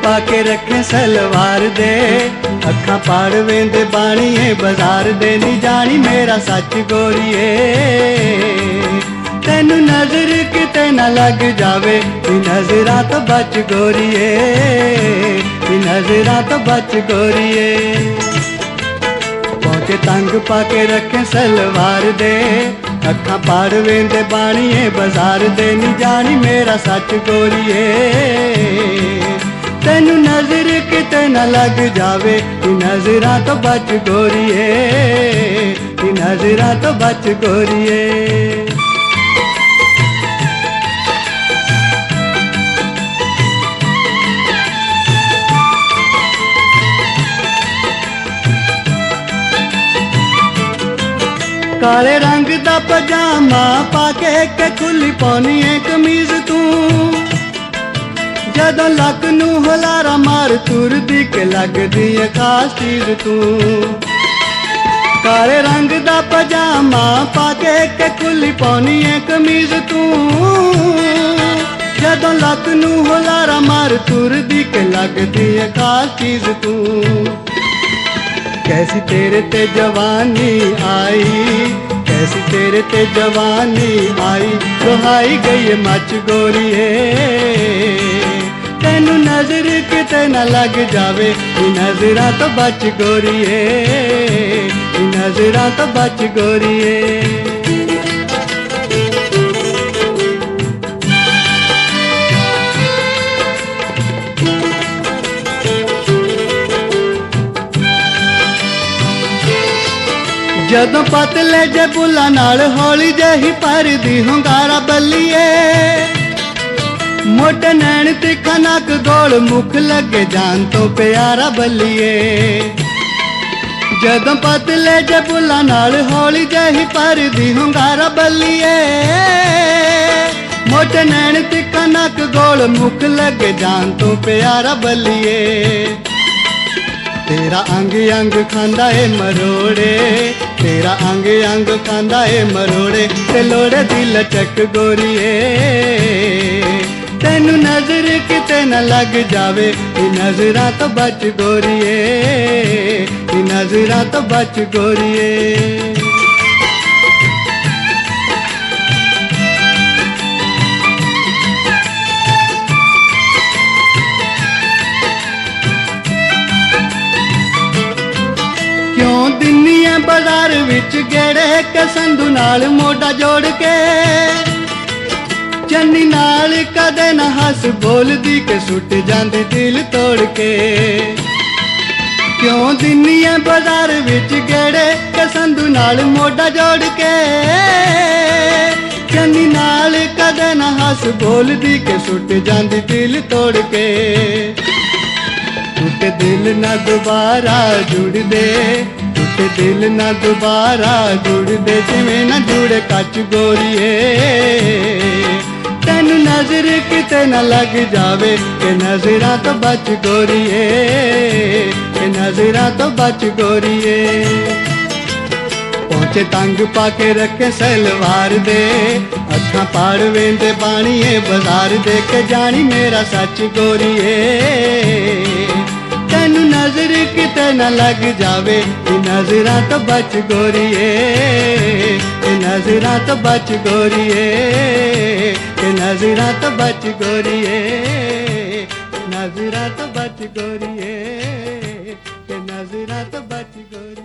पा के रखे सलवार दे, अखां पाड़ वेंदे बाणीए बाजार दे, नी जानी मेरा सच गोरीए। तेनू नजर किते ना लग जावे, नी नजरां तो बच गोरीए, नी नजरां तो बच गोरीए। पहुंचे तंग पा के रखे सलवार दे, अखां पाड़ वेंदे बाणीए बाजार दे, नी जानी मेरा सच गोरीए। तेनू नजर किते ना लग जावे, नी नजरां तो बच गोरीए, नी नजरां तो बच गोरीए। काले रंग दा पजामा पाके के खुली पानी है कमीज तू, जदों लक नू हुलारा मार तुरदी के लगदी है खास चीज तू। काले रंग दा पजामा पाके के खुली पानी है कमीज तू, जदों लक नू हुलारा मार तुरदी के लगदी है खास चीज तू। कैसी तेरे ते जवानी आई, कैसी तेरे ते जवानी आई, दुहाई गई मच गोरीए। तेनू नजर किते ना लग जावे, नजरां तो बच गोरीए, नजरां तो बच गोरीए। जदों पतले जे बुला नाल हौली जही भरदी हुंगारा बल्लीए, मोटे नैन तिखा नक गोल मुख लगे जान तो प्यारा बल्लीए। जदों पतले जे बुला नाल हौली जही भरदी हुंगारा बल्लीए, मोटे नैन तिखा नक गोल मुख लगे जान तो प्यारा बल्लीए। तेरा अंग अंग खांदा ए मरोड़े, तेरा अंग अंग खांदा ए मरोड़े, ते लोड़े दी लचक गोरीए। तेनू नजर किते ना लग जावे, नजरां तो बच गोरीए, नजरां तो बच गोरीए। दिनिया बाजार विच गेड़े के संधू नाल मोटा जोड़ के, चन्नी नाल कदे ना हस बोलदी के सुट जांदी दिल तोड़ के। क्यों दिनिया बाजार विच गेड़े के संधू नाल मोटा जोड़ के, चन्नी नाल कदे ना हस बोलदी के सुट जांदी दिल तोड़ के। टूटे दिल ना दोबारा जुड़ दे, टूटे दिल ना दोबारा जुड़ दे, जिवें ना जुड़े कच गोरीए। तेनू नजर किते ना लग जावे, के नजरां तो बच गोरीए, के नजरां तो बच गोरीए। पहुंचे तंग पा के रखे सलवार दे, अखां पाड़ वेंदे बाणीए बाजार दे, के जानी मेरा सच गोरीए। तेनू नजर किते ना लग जावे, नजरां तो बच गोरीए, नजरां तो बच गोरीए, नजरां तो बच गोरीए, नजरां तो बच गोरीए, नजरां तो बच गोरीए।